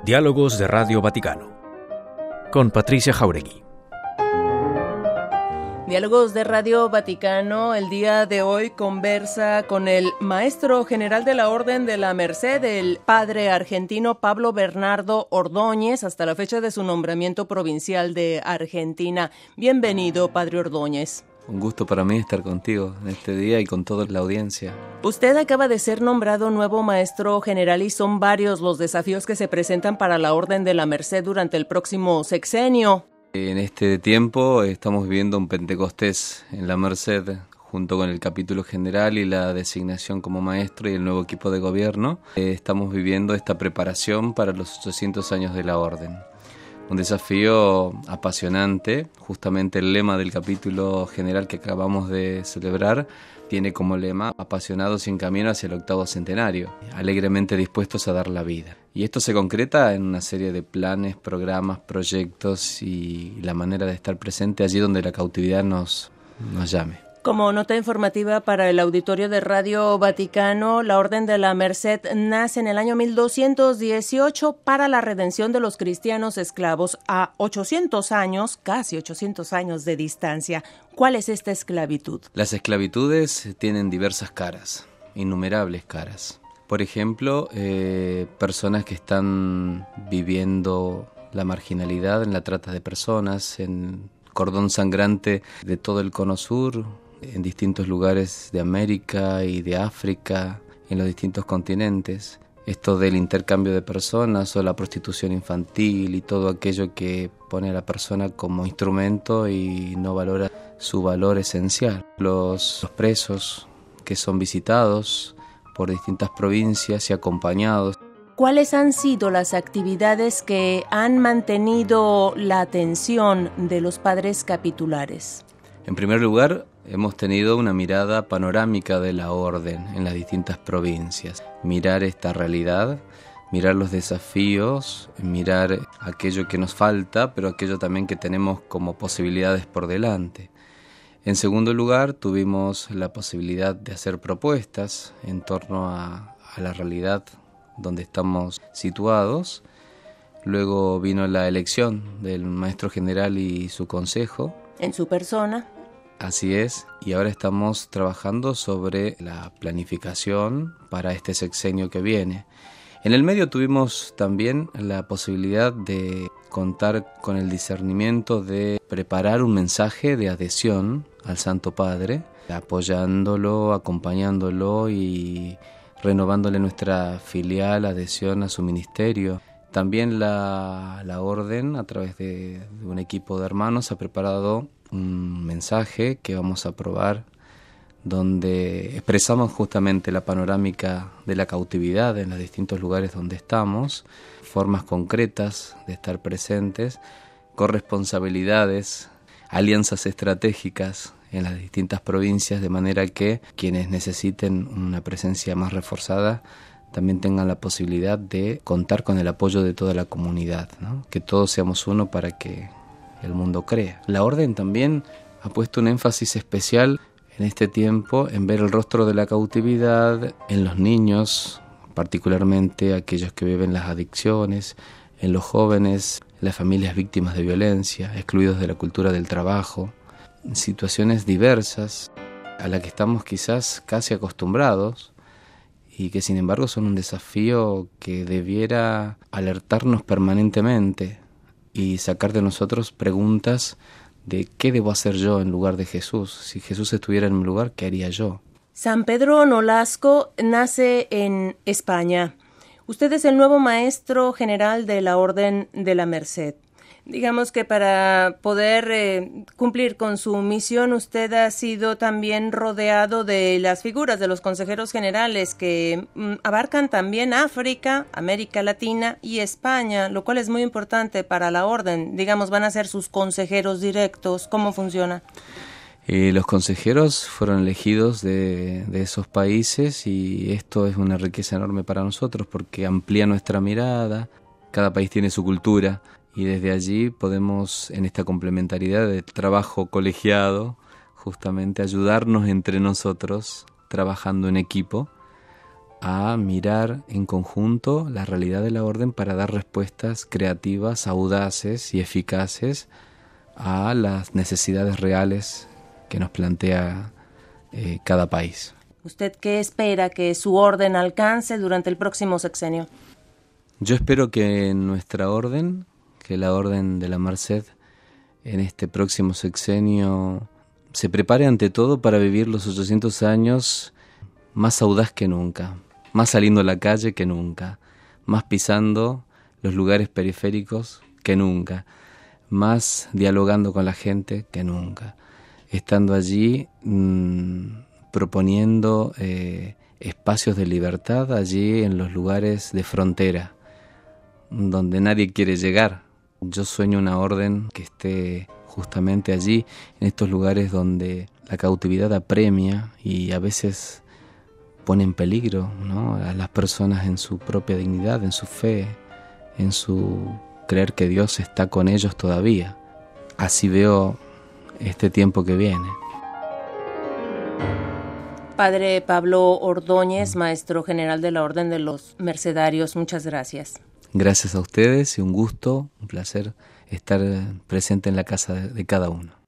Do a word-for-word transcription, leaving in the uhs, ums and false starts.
Diálogos de Radio Vaticano con Patricia Jáuregui. Diálogos de Radio Vaticano, el día de hoy conversa con el maestro general de la Orden de la Merced, el padre argentino Pablo Bernardo Ordóñez, hasta la fecha de su nombramiento provincial de Argentina. Bienvenido, padre Ordóñez. Un gusto para mí estar contigo en este día y con toda la audiencia. Usted acaba de ser nombrado nuevo maestro general y son varios los desafíos que se presentan para la Orden de la Merced durante el próximo sexenio. En este tiempo estamos viviendo un Pentecostés en la Merced, junto con el capítulo general y la designación como maestro y el nuevo equipo de gobierno. Estamos viviendo esta preparación para los ochocientos años de la Orden. Un desafío apasionante. Justamente el lema del capítulo general que acabamos de celebrar tiene como lema: apasionados y en camino hacia el octavo centenario, alegremente dispuestos a dar la vida. Y esto se concreta en una serie de planes, programas, proyectos y la manera de estar presente allí donde la cautividad nos, nos llame. Como nota informativa para el auditorio de Radio Vaticano, la Orden de la Merced nace en el año mil doscientos dieciocho para la redención de los cristianos esclavos a ochocientos años, casi ochocientos años de distancia. ¿Cuál es esta esclavitud? Las esclavitudes tienen diversas caras, innumerables caras. Por ejemplo, eh, personas que están viviendo la marginalidad en la trata de personas, en cordón sangrante de todo el cono sur, en distintos lugares de América y de África, en los distintos continentes. Esto del intercambio de personas o la prostitución infantil y todo aquello que pone a la persona como instrumento y no valora su valor esencial. Los, los presos que son visitados por distintas provincias y acompañados. ¿Cuáles han sido las actividades que han mantenido la atención de los padres capitulares? En primer lugar, hemos tenido una mirada panorámica de la Orden en las distintas provincias. Mirar esta realidad, mirar los desafíos, mirar aquello que nos falta, pero aquello también que tenemos como posibilidades por delante. En segundo lugar, tuvimos la posibilidad de hacer propuestas en torno a, a la realidad donde estamos situados. Luego vino la elección del maestro general y su consejo. En su persona. Así es, y ahora estamos trabajando sobre la planificación para este sexenio que viene. En el medio tuvimos también la posibilidad de contar con el discernimiento de preparar un mensaje de adhesión al Santo Padre, apoyándolo, acompañándolo y renovándole nuestra filial adhesión a su ministerio. También la, la Orden, a través de, de un equipo de hermanos, ha preparado un mensaje que vamos a aprobar, donde expresamos justamente la panorámica de la cautividad en los distintos lugares donde estamos, formas concretas de estar presentes, corresponsabilidades, alianzas estratégicas en las distintas provincias, de manera que quienes necesiten una presencia más reforzada también tengan la posibilidad de contar con el apoyo de toda la comunidad, ¿no? Que todos seamos uno para que el mundo crea. La Orden también ha puesto un énfasis especial en este tiempo en ver el rostro de la cautividad en los niños, particularmente aquellos que viven las adicciones, en los jóvenes, en las familias víctimas de violencia, excluidos de la cultura del trabajo, situaciones diversas a las que estamos quizás casi acostumbrados y que sin embargo son un desafío que debiera alertarnos permanentemente y sacar de nosotros preguntas de qué debo hacer yo en lugar de Jesús. Si Jesús estuviera en mi lugar, ¿qué haría yo? San Pedro Nolasco nace en España. Usted es el nuevo maestro general de la Orden de la Merced. Digamos que para poder eh, cumplir con su misión, usted ha sido también rodeado de las figuras de los consejeros generales que mm, abarcan también África, América Latina y España, lo cual es muy importante para la Orden. Digamos, van a ser sus consejeros directos. ¿Cómo funciona? Eh, los consejeros fueron elegidos de, de esos países y esto es una riqueza enorme para nosotros porque amplía nuestra mirada. Cada país tiene su cultura. Y desde allí podemos, en esta complementariedad de trabajo colegiado, justamente ayudarnos entre nosotros, trabajando en equipo, a mirar en conjunto la realidad de la orden para dar respuestas creativas, audaces y eficaces a las necesidades reales que nos plantea eh, cada país. ¿Usted qué espera que su orden alcance durante el próximo sexenio? Yo espero que nuestra orden, que la Orden de la Merced, en este próximo sexenio se prepare ante todo para vivir los ochocientos años más audaz que nunca, más saliendo a la calle que nunca, más pisando los lugares periféricos que nunca, más dialogando con la gente que nunca, estando allí mmm, proponiendo eh, espacios de libertad allí en los lugares de frontera, donde nadie quiere llegar. Yo sueño una orden que esté justamente allí, en estos lugares donde la cautividad apremia y a veces pone en peligro, ¿no?, a las personas en su propia dignidad, en su fe, en su creer que Dios está con ellos todavía. Así veo este tiempo que viene. Padre Pablo Ordóñez, maestro general de la Orden de los Mercedarios, muchas gracias. Gracias a ustedes y un gusto, un placer estar presente en la casa de, de cada uno.